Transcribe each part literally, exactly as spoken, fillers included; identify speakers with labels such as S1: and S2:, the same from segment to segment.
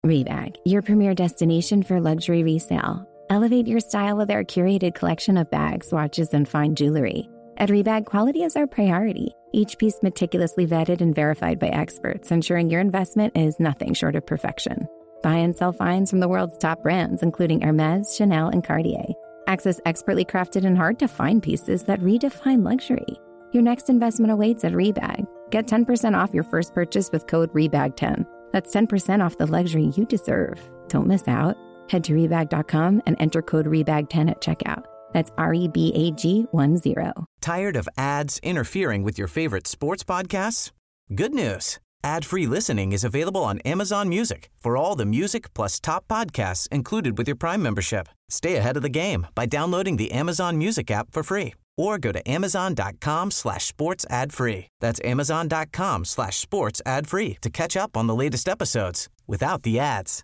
S1: Rebag, your premier destination for luxury resale. Elevate your style with our curated collection of bags, watches, and fine jewelry. At Rebag, quality is our priority. Each piece meticulously vetted and verified by experts, ensuring your investment is nothing short of perfection. Buy and sell finds from the world's top brands, including Hermes, Chanel, and Cartier. Access expertly crafted and hard-to-find pieces that redefine luxury. Your next investment awaits at Rebag. Get ten percent off your first purchase with code rebag ten. That's ten percent off the luxury you deserve. Don't miss out. Head to rebag dot com and enter code rebag ten at checkout. That's R E B A G one zero.
S2: Tired of ads interfering with your favorite sports podcasts? Good news. Ad-free listening is available on Amazon Music for all the music plus top podcasts included with your Prime membership. Stay ahead of the game by downloading the Amazon Music app for free or go to amazon.com slash sports ad free. That's amazon.com slash sports ad free to catch up on the latest episodes without the ads.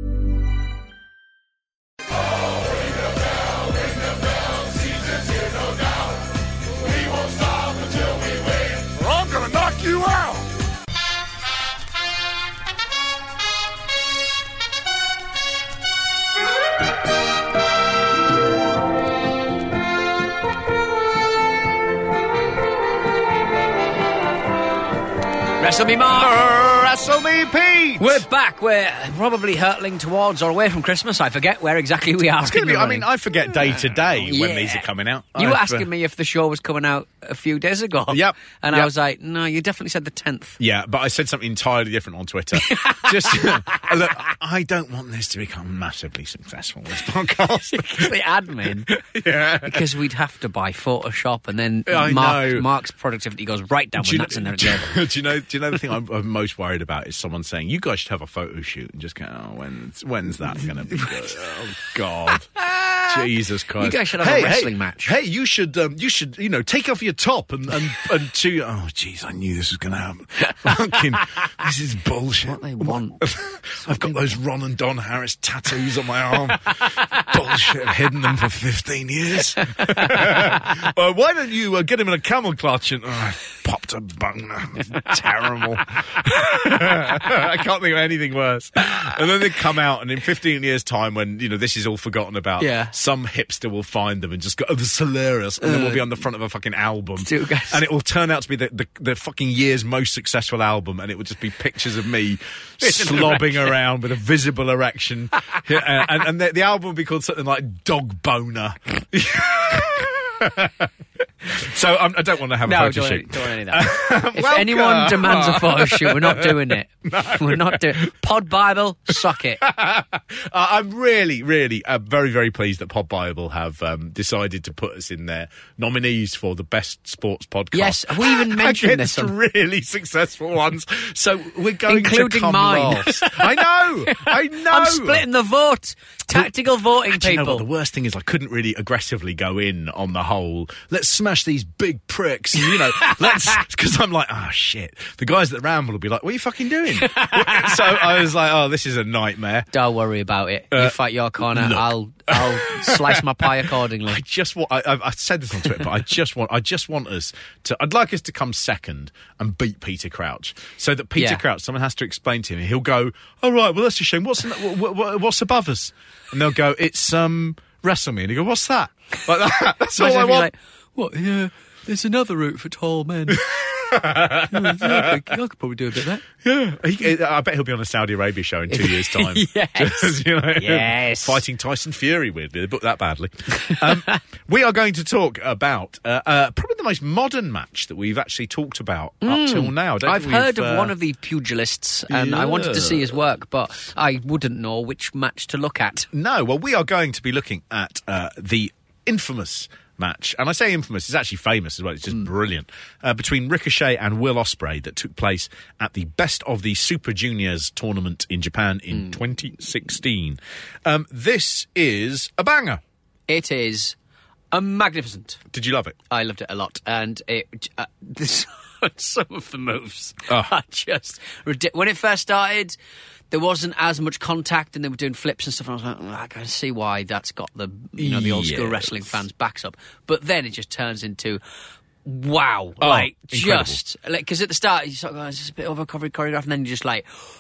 S3: I'm gonna knock you out!
S4: Wrestle me, Mark!
S3: Wrestle me, Pete!
S4: We're back. We're probably hurtling towards or away from Christmas. I forget where exactly we are.
S3: It's gonna be, I mean, I forget day to day when
S4: Yeah.
S3: these are coming out.
S4: You were
S3: I've,
S4: asking
S3: uh,
S4: me if the show was coming out a few days ago.
S3: Yep.
S4: And
S3: yep.
S4: I was like, no, you definitely said the tenth.
S3: Yeah, but I said something entirely different on Twitter. Just, look, I don't want this to become massively successful, this podcast.
S4: the admin.
S3: Yeah.
S4: Because we'd have to buy Photoshop and then
S3: I
S4: Mark,
S3: know.
S4: Mark's productivity goes right down
S3: Do
S4: when
S3: you,
S4: that's in there.
S3: do, you, do you know? Do you know the thing I'm, I'm most worried about is someone saying, "You guys should have a photo shoot," and just go, "Oh, when's when's that going to be good?" Oh God, Jesus Christ!
S4: You guys should have
S3: hey,
S4: a wrestling
S3: hey,
S4: match.
S3: Hey, you should, um, you should, you know, take off your top and and and to. Oh, jeez, I knew this was going to happen. Fucking, this is bullshit.
S4: What they want.
S3: I've got those Ron and Don Harris tattoos on my arm. Bullshit. I've hidden them for fifteen years. uh, why don't you uh, get him in a camel clutch and oh, popped a boner? Terrible. I can't think of anything worse. And then they come out, and in fifteen years' time, when you know this is all forgotten about,
S4: yeah.
S3: some hipster will find them and just go, "Oh, this is hilarious," and then we'll be on the front of a fucking album, and it will turn out to be the, the, the fucking year's most successful album, and it will just be pictures of me slobbing around with a visible erection, yeah, and, and the, the album will be called something like Dog Boner. So um, I don't want to have a
S4: no,
S3: photo
S4: don't
S3: shoot.
S4: Want, don't want any of that. If
S3: Welcome.
S4: anyone demands a photo shoot, we're not doing it. No. We're not doing it. Pod Bible, suck it.
S3: uh, I'm really, really uh, very, very pleased that Pod Bible have um, decided to put us in their nominees for the best sports podcast.
S4: Yes, have we even mentioned
S3: Against
S4: this one?
S3: really successful ones. So we're going
S4: Including
S3: to come
S4: mine.
S3: last. I know, I know.
S4: I'm splitting the vote. Tactical voting,
S3: Actually, you know
S4: people.
S3: what, the worst thing is I couldn't really aggressively go in on the whole, let's smash these big pricks, and, you know, let's, because I'm like, oh shit, the guys that ramble will be like, what are you fucking doing? So I was like, oh, this is a nightmare.
S4: Don't worry about it.
S3: Uh,
S4: you fight your corner,
S3: look.
S4: I'll I'll slice my pie accordingly.
S3: I just want, I, I've, I said this on Twitter, but I just want, I just want us to, I'd like us to come second and beat Peter Crouch, so that Peter
S4: Yeah.
S3: Crouch, someone has to explain to him, he'll go, oh right, well that's a shame, what's, what, what, what's above us? And they'll go, it's, um, Wrestle Me, and he'll go, what's that? Like that. That's all
S4: Imagine
S3: I
S4: if you're
S3: want.
S4: like, what, yeah, there's another route for tall men. yeah, I, could, I could probably do a bit of that.
S3: Yeah, he, I bet he'll be on a Saudi Arabia show in two years' time.
S4: Yes.
S3: Just, you know,
S4: Yes.
S3: fighting Tyson Fury with. They booked that badly. Um, we are going to talk about uh, uh, probably the most modern match that we've actually talked about
S4: Mm.
S3: up till now. I don't
S4: I've
S3: think
S4: heard
S3: we've,
S4: of
S3: uh,
S4: one of the pugilists, and
S3: yeah.
S4: I wanted to see his work, but I wouldn't know which match to look at.
S3: No, well, we are going to be looking at uh, the infamous match, and I say infamous, it's actually famous as well, it's just mm. brilliant, uh, between Ricochet and Will Ospreay that took place at the Best of the Super Juniors tournament in Japan in mm. twenty sixteen. Um, this is a banger.
S4: It is a magnificent.
S3: Did you love it?
S4: I loved it a lot, and it uh, this, some of the moves
S3: oh.
S4: are just ridiculous. When it first started, there wasn't as much contact, and they were doing flips and stuff, and I was like, oh, I can see why that's got the, you know, the old school
S3: yes.
S4: wrestling fans' backs up. But then it just turns into, wow,
S3: oh,
S4: like,
S3: incredible.
S4: just, like, because at the start, you sort of go, it's just a bit over-covered choreograph, and then you're just like,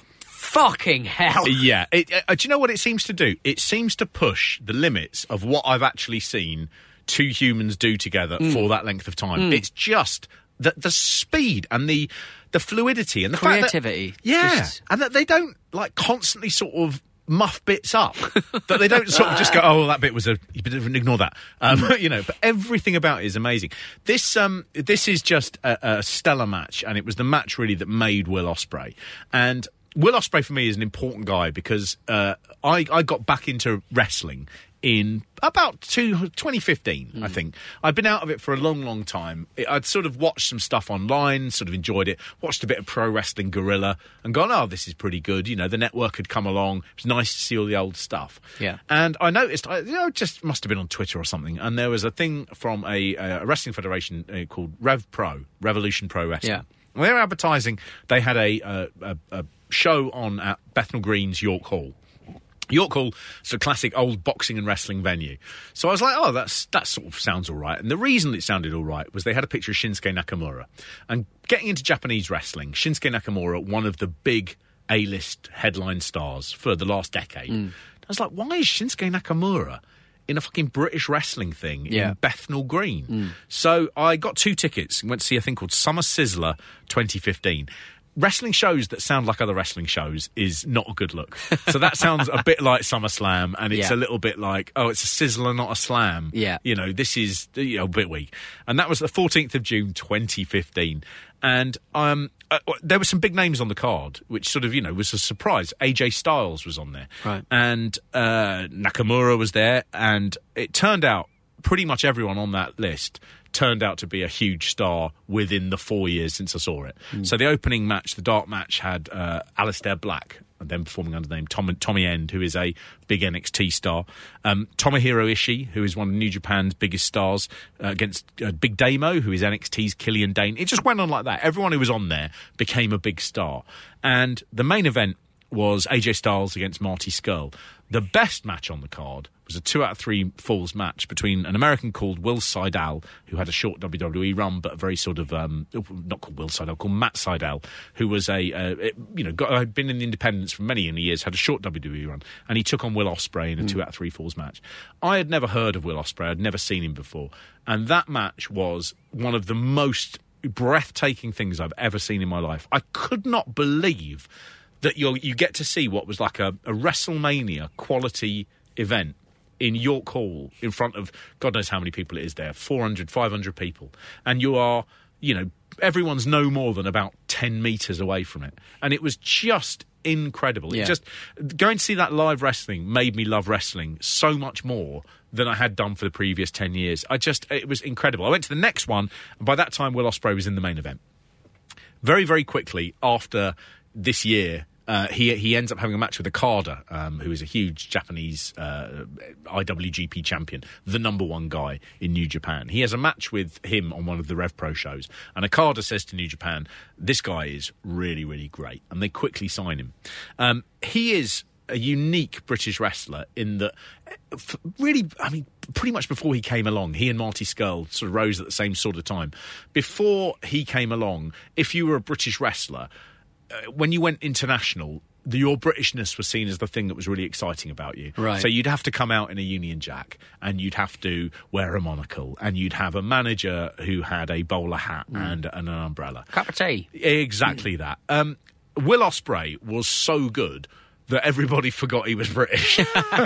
S4: Fucking hell.
S3: Yeah. It, uh, do you know what it seems to do? It seems to push the limits of what I've actually seen two humans do together mm. for that length of time. Mm. It's just the, the speed and the the fluidity and the
S4: creativity.
S3: Fact that, yeah.
S4: Just...
S3: And that they don't, like, constantly sort of muff bits up. That they don't sort of just go, oh, well, that bit was a... Ignore that. Um, you know, but everything about it is amazing. This um, this is just a, a stellar match, and it was the match, really, that made Will Ospreay. And Will Ospreay, for me, is an important guy because uh, I, I got back into wrestling in about two, twenty fifteen, mm. I think. I'd been out of it for a long, long time. It, I'd sort of watched some stuff online, sort of enjoyed it, watched a bit of Pro Wrestling Guerrilla and gone, oh, this is pretty good. You know, the network had come along. It was nice to see all the old stuff.
S4: Yeah.
S3: And I noticed, I, you know, just must have been on Twitter or something, and there was a thing from a, a wrestling federation uh, called Rev Pro, Revolution Pro Wrestling.
S4: Yeah.
S3: And they were advertising, they had a, a, a, a show on at Bethnal Green's York Hall. York Hall is a classic old boxing and wrestling venue. So I was like, oh, that's that sort of sounds all right. And the reason it sounded all right was they had a picture of Shinsuke Nakamura. And getting into Japanese wrestling, Shinsuke Nakamura, one of the big A-list headline stars for the last decade. Mm. I was like, why is Shinsuke Nakamura in a fucking British wrestling thing
S4: yeah.
S3: in Bethnal Green?
S4: Mm.
S3: So I got two tickets and went to see a thing called Summer Sizzler twenty fifteen. Wrestling shows that sound like other wrestling shows is not a good look. So that sounds a bit like SummerSlam, and it's
S4: yeah.
S3: a little bit like, oh, it's a sizzler, not a slam.
S4: Yeah.
S3: You know, this is, you know, a bit weak. And that was the fourteenth of June, twenty fifteen. And um, uh, there were some big names on the card, which sort of, you know, was a surprise. A J Styles was on there.
S4: Right.
S3: And uh, Nakamura was there. And it turned out pretty much everyone on that list turned out to be a huge star within the four years since I saw it. Mm. So the opening match, the dark match, had uh, Alistair Black, and then performing under the name Tom, Tommy End, who is a big N X T star. Um, Tomohiro Ishii, who is one of New Japan's biggest stars, uh, against uh, Big Damo, who is N X T's Killian Dane. It just went on like that. Everyone who was on there became a big star. And the main event was A J Styles against Marty Scurll. The best match on the card was a two out of three falls match between an American called Will Seidel, who had a short W W E run, but a very sort of, um, not called Will Seidel, called Matt Seidel, who was a, uh, it, you know, got, had been in the independents for many, many years, had a short W W E run, and he took on Will Ospreay in a mm. two out of three falls match. I had never heard of Will Ospreay, I'd never seen him before, and that match was one of the most breathtaking things I've ever seen in my life. I could not believe that you you get to see what was like a, a WrestleMania quality event in York Hall in front of God knows how many people it is there, four hundred, five hundred people. And you are, you know, everyone's no more than about ten metres away from it. And it was just incredible.
S4: Yeah.
S3: It just, going to see that live wrestling made me love wrestling so much more than I had done for the previous ten years. I just, it was incredible. I went to the next one, and by that time Will Ospreay was in the main event. Very, very quickly after this year, uh, he he ends up having a match with Okada, um, who is a huge Japanese uh, I W G P champion, the number one guy in New Japan. He has a match with him on one of the Rev Pro shows, and Okada says to New Japan, this guy is really, really great, and they quickly sign him. Um, he is a unique British wrestler in that, really, I mean, pretty much before he came along, he and Marty Scurll sort of rose at the same sort of time. Before he came along, if you were a British wrestler, Uh, when you went international, the, your Britishness was seen as the thing that was really exciting about you.
S4: Right.
S3: So you'd have to come out in a Union Jack, and you'd have to wear a monocle, and you'd have a manager who had a bowler hat mm. and, and an umbrella.
S4: Cup of tea.
S3: Exactly mm. that. Um, Will Ospreay was so good that everybody forgot he was British.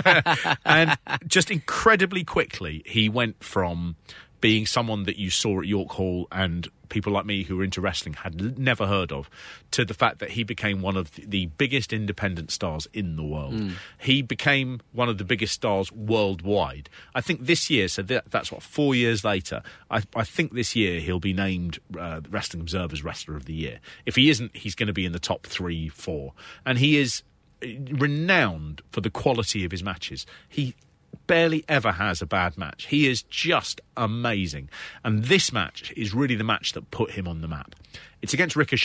S3: And just incredibly quickly, he went from being someone that you saw at York Hall and people like me who were into wrestling had l- never heard of, to the fact that he became one of the, the biggest independent stars in the world. Mm. He became one of the biggest stars worldwide. I think this year, so that, that's what, four years later, I, I think this year he'll be named uh, Wrestling Observer's Wrestler of the Year. If he isn't, he's going to be in the top three, four. And he is renowned for the quality of his matches. He barely ever has a bad match. He is just amazing. And this match is really the match that put him on the map. It's against Ricochet,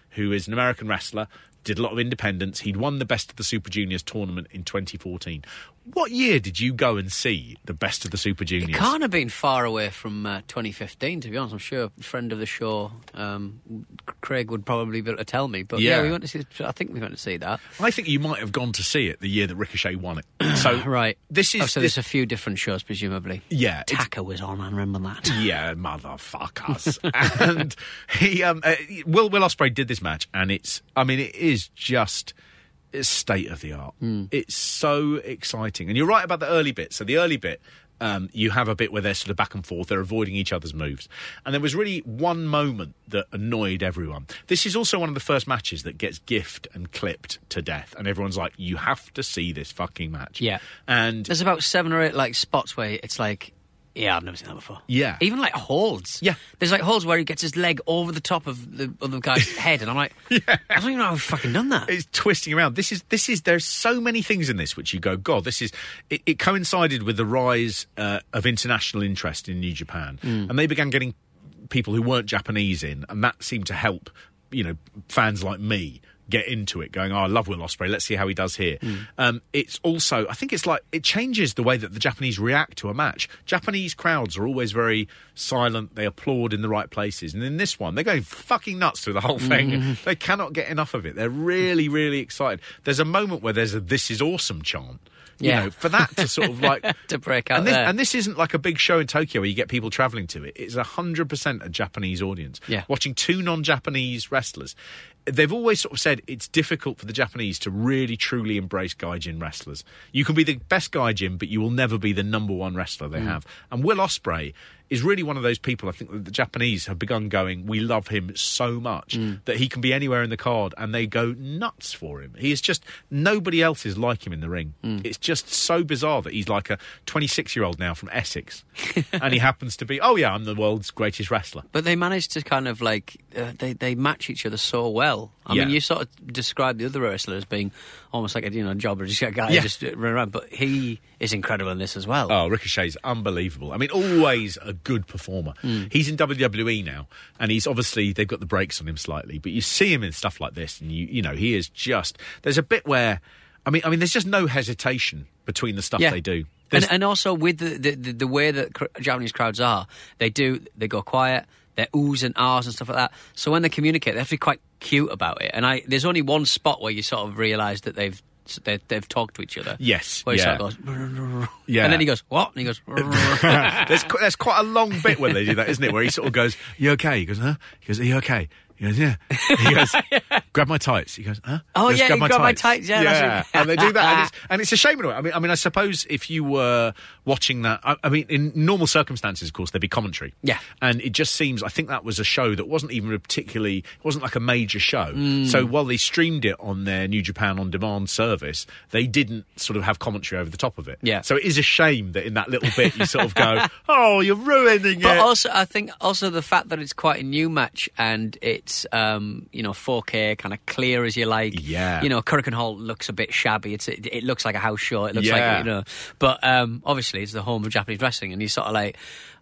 S3: who is an American wrestler, did a lot of independents. He'd won the Best of the Super Juniors tournament in twenty fourteen. What year did you go and see the Best of the Super Juniors?
S4: It can't have been far away from uh, twenty fifteen, to be honest. I'm sure a friend of the show, um, Craig, would probably be able to tell me. But yeah, yeah we went to see. I think we went to see that.
S3: I think you might have gone to see it the year that Ricochet won it. So
S4: right,
S3: this is.
S4: Oh, so
S3: this,
S4: there's a few different shows, presumably.
S3: Yeah,
S4: Taka was on. I remember that.
S3: Yeah, motherfuckers. And he, um, uh, Will Will Ospreay did this match, and it's. I mean, it is just. It's state of the art. Mm. It's so exciting. And you're right about the early bit. So the early bit, um, you have a bit where they're sort of back and forth. They're avoiding each other's moves. And there was really one moment that annoyed everyone. This is also one of the first matches that gets gifted and clipped to death. And everyone's like, you have to see this fucking match.
S4: Yeah.
S3: And
S4: there's about seven or eight like spots where it's like, yeah, I've never seen that before.
S3: Yeah.
S4: Even like holds.
S3: Yeah.
S4: There's like holds where he gets his leg over the top of the other guy's head, and I'm like, yeah. I don't even know how I've fucking done that.
S3: It's twisting around. This is, this is, there's so many things in this which you go, God, this is, it, it coincided with the rise uh, of international interest in New Japan. Mm. And they began getting people who weren't Japanese in, and that seemed to help, you know, fans like me get into it, going, oh, I love Will Ospreay, let's see how he does here. Mm. Um, it's also, I think it's like, it changes the way that the Japanese react to a match. Japanese crowds are always very silent, they applaud in the right places, and in this one, they're going fucking nuts through the whole thing. Mm. They cannot get enough of it. They're really, really excited. There's a moment where there's a "this is awesome" chant. You
S4: yeah.
S3: know, for that to sort of like...
S4: to break out
S3: and this,
S4: there.
S3: And this isn't like a big show in Tokyo where you get people travelling to it. It's one hundred percent a Japanese audience.
S4: Yeah.
S3: Watching two non-Japanese wrestlers. They've always sort of said it's difficult for the Japanese to really, truly embrace gaijin wrestlers. You can be the best gaijin, but you will never be the number one wrestler they mm. have. And Will Ospreay is really one of those people, I think, that the Japanese have begun going, we love him so much mm. that he can be anywhere in the card and they go nuts for him. He is just, nobody else is like him in the ring. Mm. It's just so bizarre that he's like a twenty-six-year-old now from Essex and he happens to be, oh yeah, I'm the world's greatest wrestler.
S4: But they managed to kind of like, uh, they, they match each other so well. I yeah. mean, you sort of describe the other wrestler as being almost like a, you know, jobber, just a guy yeah. just run around, but he is incredible in this as well.
S3: Oh, Ricochet's unbelievable. I mean, always a good performer. Mm. He's in W W E now, and he's obviously, they've got the brakes on him slightly, but you see him in stuff like this, and you you know, he is just, there's a bit where, I mean, I mean, there's just no hesitation between the stuff
S4: yeah.
S3: they do.
S4: And, and also with the, the, the, the way that cr- Japanese crowds are, they do, they go quiet, they're oohs and ahs and stuff like that. So when they communicate, they have to be quite cute about it. And I, there's only one spot where you sort of realise that they've they, they've talked to each other.
S3: Yes,
S4: where he
S3: yeah.
S4: sort of goes,
S3: yeah,
S4: and then he goes, what? And he goes,
S3: there's there's quite a long bit where they do that, isn't it? Where he sort of goes, you okay? He goes, huh? He goes, are you okay? He goes, yeah. He goes, grab my tights. He goes, huh?
S4: Oh,
S3: goes,
S4: yeah,
S3: grab
S4: you
S3: my
S4: grab
S3: tights.
S4: my tights. Yeah,
S3: yeah.
S4: That's
S3: And they do that, and it's, and it's a shame in a way. I mean, I mean, I suppose if you were watching that, I, I mean, in normal circumstances, of course, there'd be commentary.
S4: Yeah.
S3: And it just seems, I think that was a show that wasn't even a particularly, it wasn't like a major show.
S4: Mm.
S3: So while they streamed it on their New Japan On Demand service, they didn't sort of have commentary over the top of it.
S4: Yeah.
S3: So it is a shame that in that little bit you sort of go, oh, you're ruining
S4: but
S3: it.
S4: But also, I think also the fact that it's quite a new match and it's, um, you know, four K, kind of clear as you like.
S3: Yeah.
S4: You know, Currican Hall looks a bit shabby. It's it, it looks like a house show. It looks
S3: yeah.
S4: like, you know, but um, obviously it's the home of Japanese wrestling, and he's sort of like,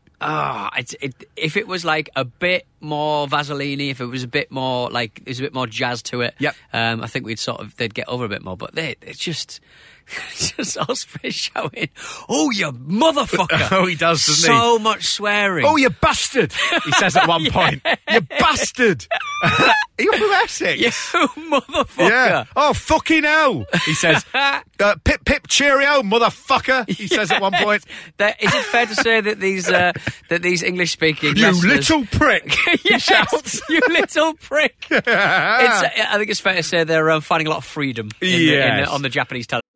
S4: ah, oh, it's it. If it was like a bit more Vaseline-y, if it was a bit more like there's a bit more jazz to it,
S3: yep.
S4: um, I think we'd sort of they'd get over a bit more. But they, it's just. Just Ospreay shouting, "Oh, you motherfucker!"
S3: Oh, he does, doesn't
S4: so
S3: he?
S4: So much swearing.
S3: Oh, you bastard! He says at one
S4: yeah.
S3: point, "You bastard!" You're from Essex.
S4: You motherfucker!
S3: Yeah. Oh, fucking hell! He says, uh, "Pip, pip, cheerio, motherfucker!" He says at one point.
S4: That, is it fair to say that these uh, that these English-speaking
S3: you
S4: wrestlers...
S3: little prick?
S4: Yes,
S3: he shouts.
S4: You little prick! It's, I think it's fair to say they're uh, finding a lot of freedom in
S3: yes.
S4: the, in the, on the Japanese television.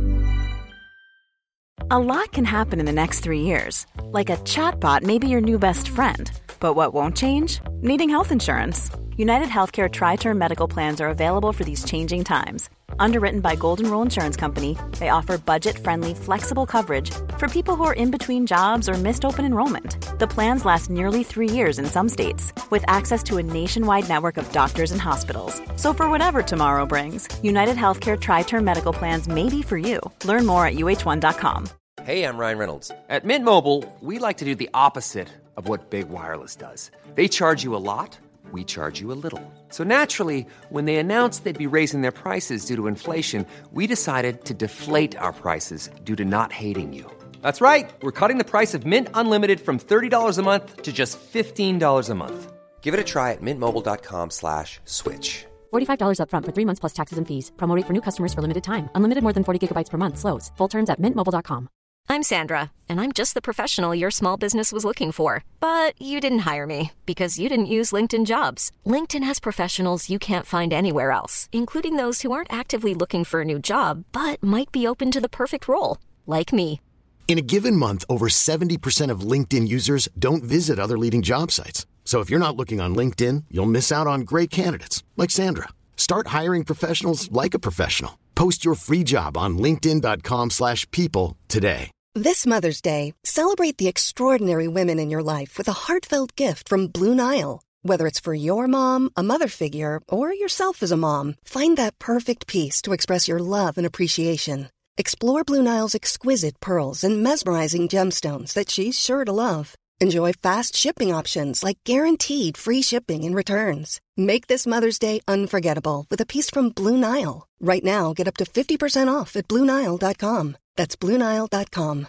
S5: A lot can happen in the next three years. Like a chatbot may be your new best friend. But what won't change? Needing health insurance. United Healthcare Tri-Term Medical Plans are available for these changing times. Underwritten by Golden Rule Insurance Company, they offer budget-friendly, flexible coverage for people who are in between jobs or missed open enrollment. The plans last nearly three years in some states, with access to a nationwide network of doctors and hospitals. So for whatever tomorrow brings, United Healthcare Tri-Term Medical Plans may be for you. Learn more at U H one dot com.
S6: Hey, I'm Ryan Reynolds. At Mint Mobile, we like to do the opposite of what Big Wireless does. They charge you a lot. we charge you a little. So naturally, when they announced they'd be raising their prices due to inflation, we decided to deflate our prices due to not hating you. That's right. We're cutting the price of Mint Unlimited from thirty dollars a month to just fifteen dollars a month. Give it a try at mintmobile.com slash switch.
S7: forty-five dollars up front for three months plus taxes and fees. Promo rate for new customers for limited time. Unlimited more than forty gigabytes per month. Slows full terms at mint mobile dot com.
S8: I'm Sandra, and I'm just the professional your small business was looking for. But you didn't hire me because you didn't use LinkedIn Jobs. LinkedIn has professionals you can't find anywhere else, including those who aren't actively looking for a new job, but might be open to the perfect role, like me.
S9: In a given month, over seventy percent of LinkedIn users don't visit other leading job sites. So if you're not looking on LinkedIn, you'll miss out on great candidates like Sandra. Start hiring professionals like a professional. Post your free job on linkedin.com slash people today.
S10: This Mother's Day, celebrate the extraordinary women in your life with a heartfelt gift from Blue Nile. Whether it's for your mom, a mother figure, or yourself as a mom, find that perfect piece to express your love and appreciation. Explore Blue Nile's exquisite pearls and mesmerizing gemstones that she's sure to love. Enjoy fast shipping options like guaranteed free shipping and returns. Make this Mother's Day unforgettable with a piece from Blue Nile. Right now, get up to fifty percent off at blue nile dot com. That's blue nile dot com.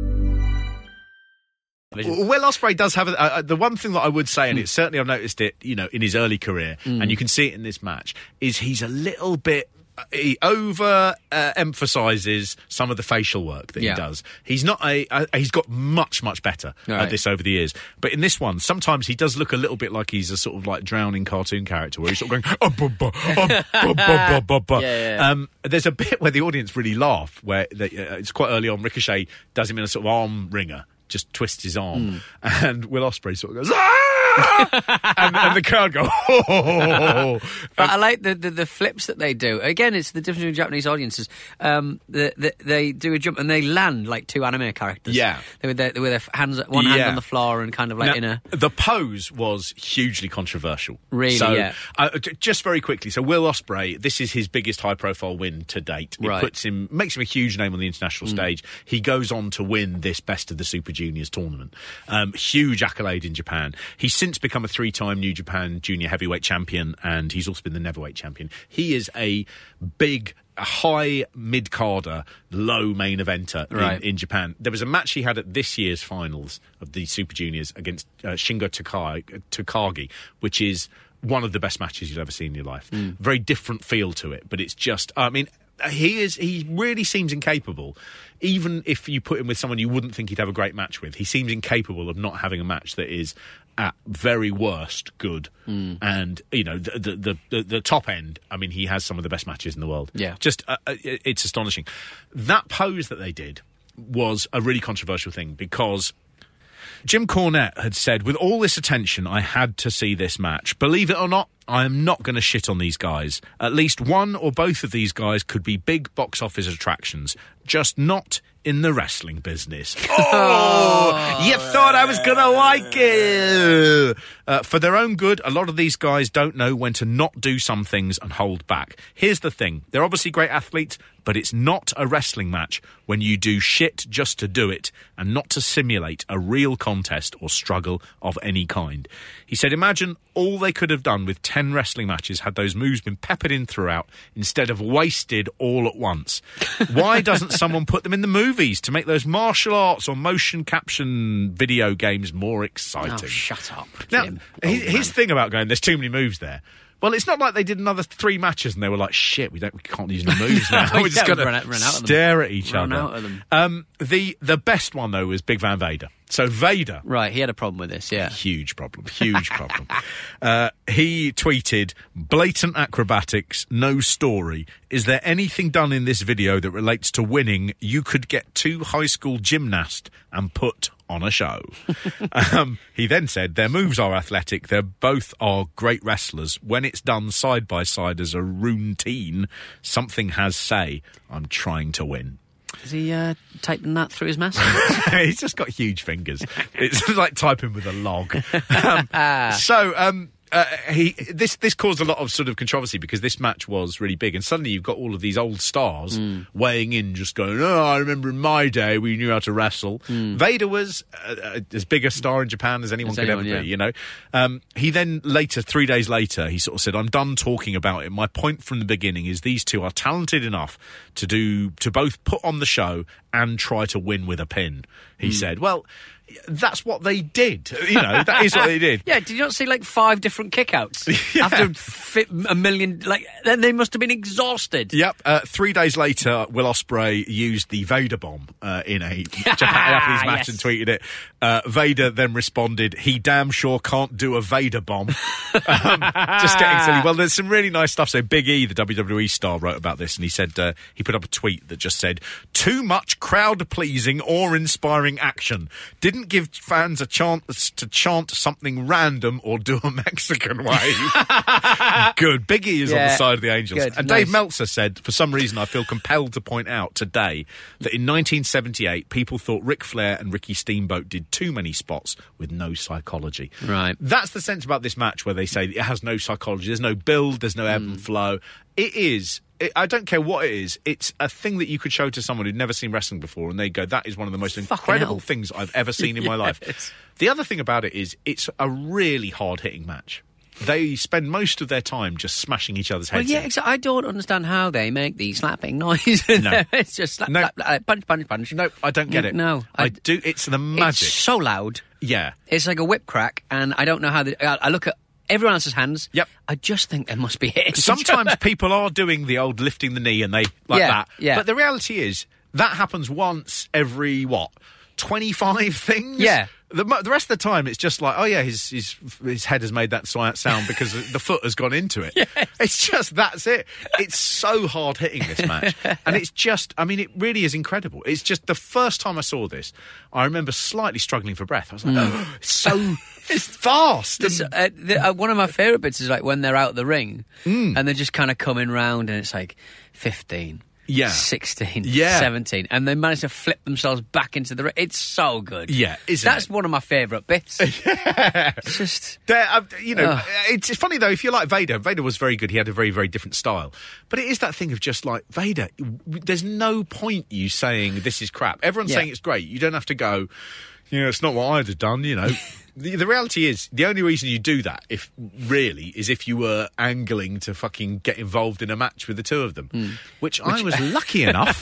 S3: Will Ospreay does have a, uh, the one thing that I would say, and it's certainly I've noticed it, you know, in his early career, mm. and you can see it in this match, is he's a little bit. He over uh, emphasizes some of the facial work that
S4: yeah.
S3: he does. He's not a. Uh, he's got much much better right. at this over the years. But in this one, sometimes he does look a little bit like he's a sort of like drowning cartoon character, where he's sort of going. Oh, bu, bu, oh, bu, bu, bu, bu.
S4: Yeah, yeah.
S3: Um, there's a bit where the audience really laugh. Where they, uh, it's quite early on. Ricochet does him in a sort of arm wringer, just twists his arm, mm. and Will Ospreay sort of goes. Ah! and, and the crowd go, oh.
S4: But I like the, the, the flips that they do. Again, it's the difference between Japanese audiences. Um, the, the, they do a jump and they land like two anime characters.
S3: Yeah.
S4: They with their, with their hands, one hand
S3: yeah.
S4: on the floor and kind of like
S3: now,
S4: in a...
S3: The pose was hugely controversial.
S4: Really,
S3: so,
S4: yeah.
S3: Uh, just very quickly, so Will Ospreay, this is his biggest high-profile win to date. It
S4: right.
S3: puts him, makes him a huge name on the international mm. stage. He goes on to win this Best of the Super Juniors tournament. Um, huge accolade in Japan. He's since become a three-time New Japan Junior Heavyweight Champion, and he's also been the Neverweight Champion. He is a big, high mid-carder, low main eventer
S4: right.
S3: in, in Japan. There was a match he had at this year's finals of the Super Juniors against uh, Shingo Takai, Takagi, which is one of the best matches you've ever seen in your life. Mm. Very different feel to it, but it's just, I mean, he is, he really seems incapable. Even if you put him with someone you wouldn't think he'd have a great match with, he seems incapable of not having a match that is at very worst good. Mm. And, you know, the, the the the top end, I mean, he has some of the best matches in the world.
S4: Yeah.
S3: Just, uh, it's astonishing. That pose that they did was a really controversial thing because Jim Cornette had said, with all this attention, I had to see this match. Believe it or not, I am not going to shit on these guys. At least one or both of these guys could be big box office attractions, just not in the wrestling business. Oh, you thought I was going to like it. Uh, for their own good, a lot of these guys don't know when to not do some things and hold back. Here's the thing. They're obviously great athletes, but it's not a wrestling match when you do shit just to do it and not to simulate a real contest or struggle of any kind. He said, imagine all they could have done with ten wrestling matches had those moves been peppered in throughout instead of wasted all at once. Why doesn't someone put them in the movies to make those martial arts or motion caption video games more exciting?
S4: Oh, shut up,
S3: now,
S4: Jim.
S3: his,
S4: Oh,
S3: his thing about going, there's too many moves there. Well, it's not like they did another three matches and they were like, shit, we don't, we can't use the moves now. We're just
S4: yeah,
S3: going
S4: run,
S3: to
S4: run out of them.
S3: stare at each
S4: run
S3: other.
S4: Out of them.
S3: Um, the the best one though was Big Van Vader. So Vader,
S4: right? He had a problem with this. Yeah,
S3: huge problem, huge problem. Uh, he tweeted, "Blatant acrobatics, no story. Is there anything done in this video that relates to winning? You could get two high school gymnasts and put on a show." um, he then said, their moves are athletic. They both are great wrestlers. When it's done side by side as a routine, something has say, I'm trying to win.
S4: Is he uh, typing that through his mask?
S3: He's just got huge fingers. It's like typing with a log. Um, so, um, uh, he this this caused a lot of sort of controversy because this match was really big, and suddenly you've got all of these old stars mm. weighing in, just going, "Oh, I remember in my day we knew how to wrestle." Mm. Vader was uh, as big a star in Japan as anyone as could anyone, ever yeah. be. You know, um, he then later, three days later, he sort of said, "I'm done talking about it. My point from the beginning is these two are talented enough to do to both put on the show and try to win with a pin." He mm. said, "Well." That's what they did. You know, that is what they did.
S4: Yeah, did you not see like five different kickouts yeah. after fit a million? Like, then they must have been exhausted.
S3: Yep. Uh, three days later, Will Ospreay used the Vader bomb uh, in a Japan after his match yes. and tweeted it. Uh, Vader then responded, "He damn sure can't do a Vader bomb." um, just getting silly. Well, there's some really nice stuff. So Big E, the W W E star, wrote about this, and he said uh, he put up a tweet that just said, "Too much crowd-pleasing, awe-inspiring action. Didn't give fans a chance to chant something random or do a Mexican wave." Good. Big E is yeah. on the side of the Angels.
S4: Good.
S3: And
S4: nice.
S3: Dave Meltzer said, for some reason, I feel compelled to point out today that in nineteen seventy-eight, people thought Ric Flair and Ricky Steamboat did too many spots with no psychology.
S4: Right.
S3: That's the sense about this match where they say it has no psychology. There's no build. There's no ebb mm. and flow. It is... It, I don't care what it is. It's a thing that you could show to someone who'd never seen wrestling before, and they go, "That is one of the most
S4: Fucking
S3: incredible
S4: hell.
S3: things I've ever seen in
S4: yes.
S3: my life." The other thing about it is it's a really hard-hitting match. They spend most of their time just smashing each other's heads
S4: Well, yeah,
S3: in.
S4: exactly. I don't understand how they make the slapping noise.
S3: No.
S4: It's just slap,
S3: No.
S4: slap, slap, punch, punch, punch.
S3: No, I don't get
S4: No,
S3: it.
S4: no.
S3: I,
S4: I-
S3: do. It's the magic.
S4: It's so loud.
S3: Yeah.
S4: It's like a whip crack, and I don't know how... The, I, I look at everyone else's hands.
S3: Yep.
S4: I just think they must be hitting.
S3: Sometimes people are doing the old lifting the knee and they like
S4: Yeah,
S3: that.
S4: yeah.
S3: But the reality is that happens once every, what, twenty-five things?
S4: Yeah.
S3: The, the rest of the time, it's just like, oh yeah, his his his head has made that sound because the foot has gone into it.
S4: Yes.
S3: It's just, that's it. It's so hard hitting, this match. And it's just, I mean, it really is incredible. It's just the first time I saw this, I remember slightly struggling for breath. I was like,
S4: Mm.
S3: oh, it's so it's fast.
S4: This,
S3: and-
S4: uh, the, uh, one of my favourite bits is like when they're out the ring
S3: Mm.
S4: and they're just kind of coming round and it's like fifteen.
S3: Yeah.
S4: sixteen,
S3: Yeah.
S4: seventeen, and they manage to flip themselves back into the ring. It's so good.
S3: Yeah, isn't
S4: That's
S3: it?
S4: one of my favourite bits.
S3: Yeah.
S4: It's just...
S3: There, uh, you know,
S4: Ugh.
S3: it's, it's funny though, if you like Vader, Vader was very good. He had a very, very different style. But it is that thing of just like, Vader, there's no point you saying this is crap. Everyone's
S4: Yeah.
S3: saying it's great. You don't have to go, you know, it's not what I'd have done, you know. the, the reality is, the only reason you do that, if really, is if you were angling to fucking get involved in a match with the two of them, mm. which, which I was lucky enough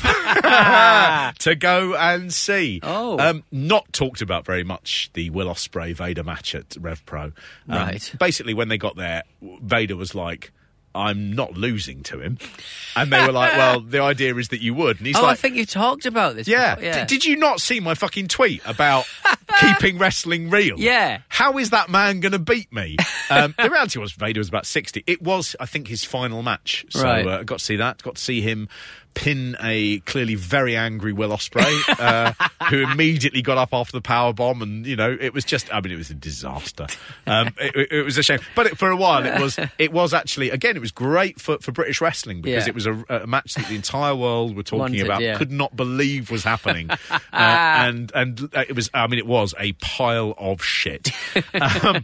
S3: to go and see.
S4: Oh.
S3: Um, not talked about very much, the Will Ospreay Vader match at Rev Pro. Um,
S4: Right.
S3: Basically, when they got there, Vader was like, I'm not losing to him. And they were like, well, the idea is that you would. And he's
S4: oh,
S3: like,
S4: I think you talked about this
S3: yeah.
S4: before. Yeah.
S3: D- did you not see my fucking tweet about keeping wrestling real?
S4: Yeah.
S3: How is that man going to beat me? Um, the reality was Vader was about sixty. It was, I think, his final match. So
S4: Right.
S3: uh, I got to see that. Got to see him pin a clearly very angry Will Ospreay, uh, who immediately got up after the power bomb, and you know it was just, I mean, it was a disaster. Um, it, it, it was a shame, but it, for a while it was, it was actually, again, it was great for, for British wrestling because
S4: Yeah.
S3: it was a, a match that the entire world were talking
S4: Wanted,
S3: about,
S4: yeah.
S3: could not believe was happening, uh, and and uh, it was, I mean, it was a pile of shit. um,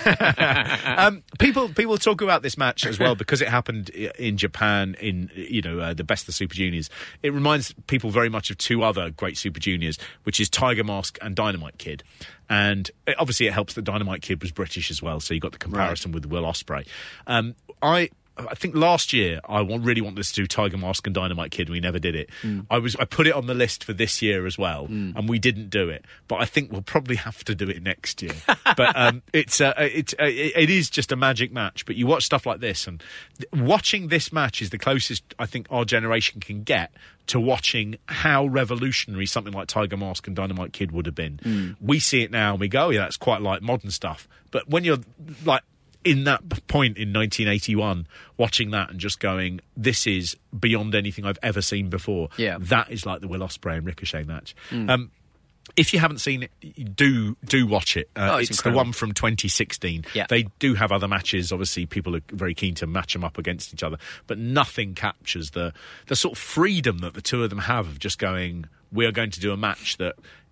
S3: um, people people talk about this match as well because it happened i- in Japan in, you know, uh, the Best of the Super Juniors. It reminds people very much of two other great Super Juniors, which is Tiger Mask and Dynamite Kid. And it, obviously it helps that Dynamite Kid was British as well, so you got the comparison with Will Ospreay. Um, I... I think last year I want, really wanted us to do Tiger Mask and Dynamite Kid, and we never did it. Mm. I was I put it on the list for this year as well, mm. and we didn't do it. But I think we'll probably have to do it next year. But um, it's uh, it's uh, it is just a magic match. But you watch stuff like this, and th- watching this match is the closest I think our generation can get to watching how revolutionary something like Tiger Mask and Dynamite Kid would have been. Mm. We see it now and we go, oh, yeah, that's quite like modern stuff. But when you're like in that point in nineteen eighty-one, watching that and just going, this is beyond anything I've ever seen before.
S4: Yeah.
S3: That is like the Will Ospreay and Ricochet match.
S4: Mm.
S3: Um, if you haven't seen it, do do watch it. Uh,
S4: Oh, it's
S3: it's the
S4: incredible.
S3: one from twenty sixteen.
S4: Yeah.
S3: They do have other matches. Obviously, people are very keen to match them up against each other. But nothing captures the the sort of freedom that the two of them have of just going, we are going to do a match that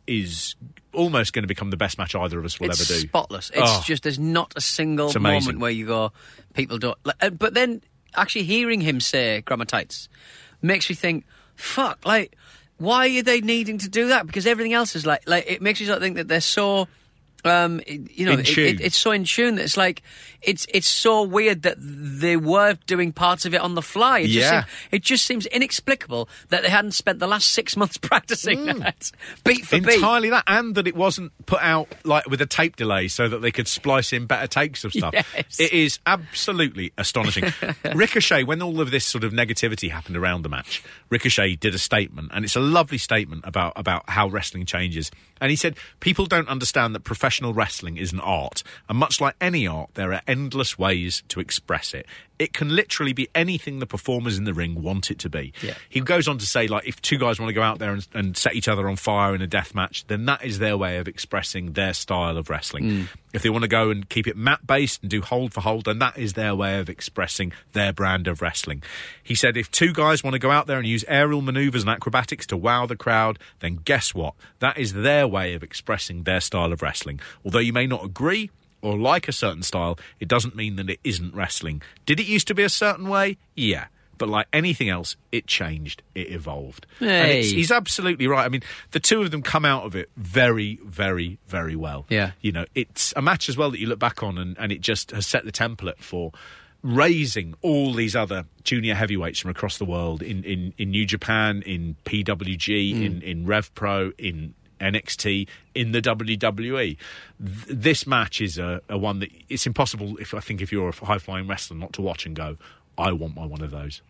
S3: is almost going to become the best match either of us will
S4: it's
S3: ever do.
S4: Spotless. It's
S3: oh,
S4: just, there's not a single moment where you go, people don't... Like, uh, but then, actually hearing him say Grandma Tights makes me think, fuck, like, why are they needing to do that? Because everything else is like... like it makes me sort of think that they're so... Um, it, you know, it, it, it's so in tune that it's like it's it's so weird that they were doing parts of it on the fly. It just
S3: yeah,
S4: seems, it just seems inexplicable that they hadn't spent the last six months practicing mm. that beat for beat.
S3: Entirely that, and that it wasn't put out like with a tape delay so that they could splice in better takes of stuff.
S4: Yes.
S3: It is absolutely astonishing. Ricochet, when all of this sort of negativity happened around the match, Ricochet did a statement, and it's a lovely statement about about how wrestling changes. And he said, people don't understand that professional wrestling is an art. And much like any art, there are endless ways to express it. It can literally be anything the performers in the ring want it to be.
S4: Yeah.
S3: He goes on to say, like, if two guys want to go out there and, and set each other on fire in a death match, then that is their way of expressing their style of wrestling. Mm. If they want to go and keep it mat-based and do hold for hold, then that is their way of expressing their brand of wrestling. He said, if two guys want to go out there and use aerial manoeuvres and acrobatics to wow the crowd, then guess what? That is their way of expressing their style of wrestling. Although you may not agree or like a certain style, it doesn't mean that it isn't wrestling. Did it used to be a certain way? Yeah. But like anything else, it changed, it evolved.
S4: Hey.
S3: And it's, he's absolutely right. I mean, the two of them come out of it very, very, very well.
S4: Yeah.
S3: You know, it's a match as well that you look back on and, and it just has set the template for raising all these other junior heavyweights from across the world in, in, in New Japan, in P W G, mm. in, in Rev Pro, in N X T, in the W W E. Th- this match is a, a one that it's impossible, if I think, if you're a high-flying wrestler, not to watch and go, I want my one of those.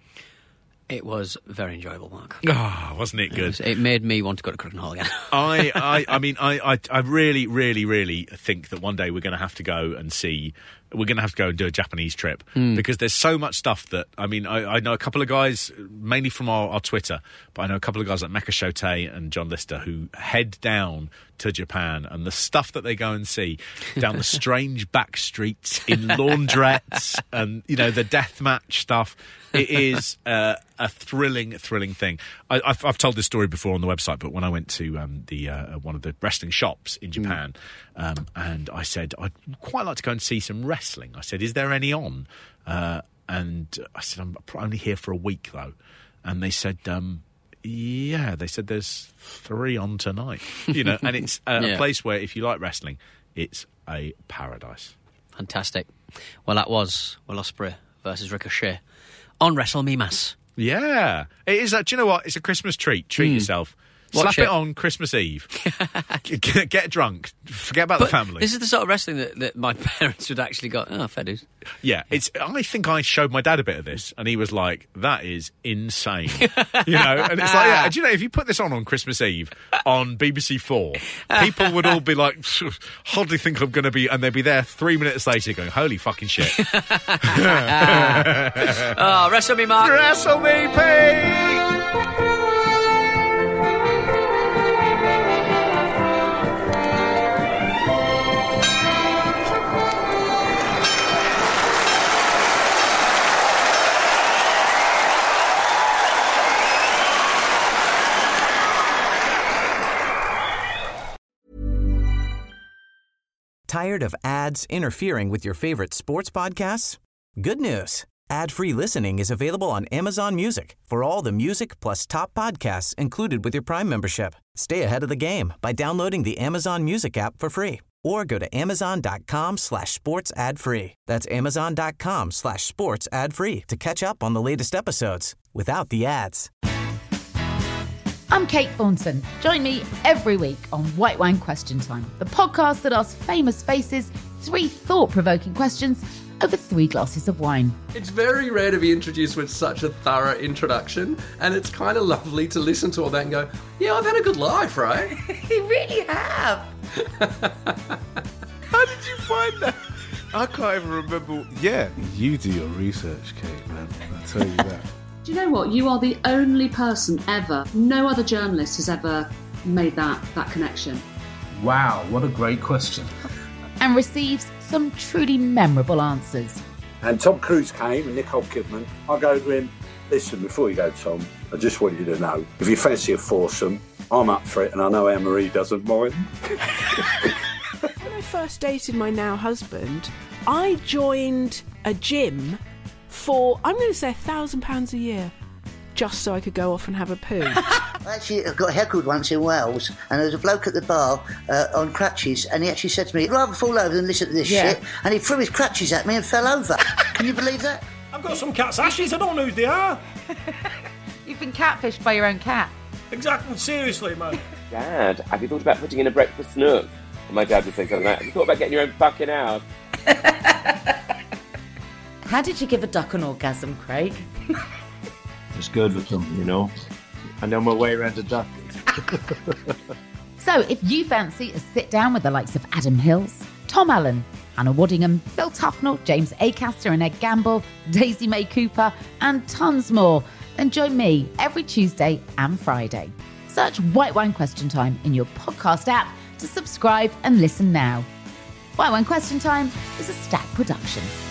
S4: It was very enjoyable, Mark.
S3: Ah, oh, wasn't it good? It, was,
S4: it made me want to go to Crooken Hall again.
S3: I, I, I mean, I, I, I really, really, really think that one day we're going to have to go and see. We're going to have to go and do a Japanese trip mm. because there's so much stuff that, I mean, I, I know a couple of guys, mainly from our, our Twitter, but I know a couple of guys like Mecha Shote and John Lister who head down to Japan, and the stuff that they go and see down the strange back streets in laundrettes and, you know, the deathmatch stuff. It is uh, a thrilling, thrilling thing. I, I've, I've told this story before on the website, but when I went to um, the uh, one of the wrestling shops in Japan, mm. um, and I said, I'd quite like to go and see some wrestling. I said, is there any on? Uh, and I said, I'm only here for a week, though. And they said, um, yeah, they said there's three on tonight. You know, and it's a, yeah. a place where if you like wrestling, it's a paradise.
S4: Fantastic. Well, that was Will Ospreay versus Ricochet on Wrestle Me Mas.
S3: Yeah. It is. A, do you know what? It's a Christmas treat. Treat mm. yourself.
S4: Watch
S3: Slap
S4: it.
S3: it on Christmas Eve. get, get drunk. Forget about
S4: but
S3: the family.
S4: This is the sort of wrestling that, that my parents would actually go, oh, fair dues.
S3: Yeah, it's. I think I showed my dad a bit of this, and he was like, that is insane. You know, and it's like, yeah, do you know, if you put this on on Christmas Eve on B B C Four, people would all be like, hardly think I'm going to be, and they'd be there three minutes later going, holy fucking shit.
S4: Oh, wrestle me, Mark.
S3: Wrestle me, Pete.
S2: Tired of ads interfering with your favorite sports podcasts? Good news. Ad-free listening is available on Amazon Music for all the music plus top podcasts included with your Prime membership. Stay ahead of the game by downloading the Amazon Music app for free or go to amazon.com slash sports ad free. That's amazon.com slash sports ad free to catch up on the latest episodes without the ads.
S11: I'm Kate Thornton. Join me every week on White Wine Question Time, the podcast that asks famous faces three thought-provoking questions over three glasses of wine.
S12: It's very rare to be introduced with such a thorough introduction, and it's kind of lovely to listen to all that and go, yeah, I've had a good life, right?
S11: You really have.
S13: How did you find that? I can't even remember. Yeah, you do your research, Kate, man. I'll tell you that.
S14: Do you know what? You are the only person ever, no other journalist has ever made that, that connection.
S15: Wow, what a great question.
S11: And receives some truly memorable answers.
S16: And Tom Cruise came and Nicole Kidman. I go to him, listen, before you go, Tom, I just want you to know, if you fancy a foursome, I'm up for it, and I know Anne-Marie doesn't mind.
S17: When I first dated my now husband, I joined a gym for, I'm going to say, a thousand pounds a year, just so I could go off and have a poo.
S18: I actually got heckled once in Wales, and there was a bloke at the bar uh, on crutches, and he actually said to me, "I'd rather fall over than listen to this
S17: Yeah.
S18: shit," and he threw his crutches at me and fell over. Can you believe that?
S19: I've got some cat's ashes, I don't know who they are.
S11: You've been catfished by your own cat.
S19: Exactly, seriously, man.
S20: Dad, have you thought about putting in a breakfast nook? And my dad would think something like that. Have you thought about getting your own fucking house?
S21: How did you give a duck an orgasm, Craig?
S22: It's good with them, you know. I know my way around a duck.
S11: So if you fancy a sit down with the likes of Adam Hills, Tom Allen, Anna Waddingham, Phil Tufnell, James Acaster and Ed Gamble, Daisy May Cooper, and tons more, then join me every Tuesday and Friday. Search White Wine Question Time in your podcast app to subscribe and listen now. White Wine Question Time is a Stack production.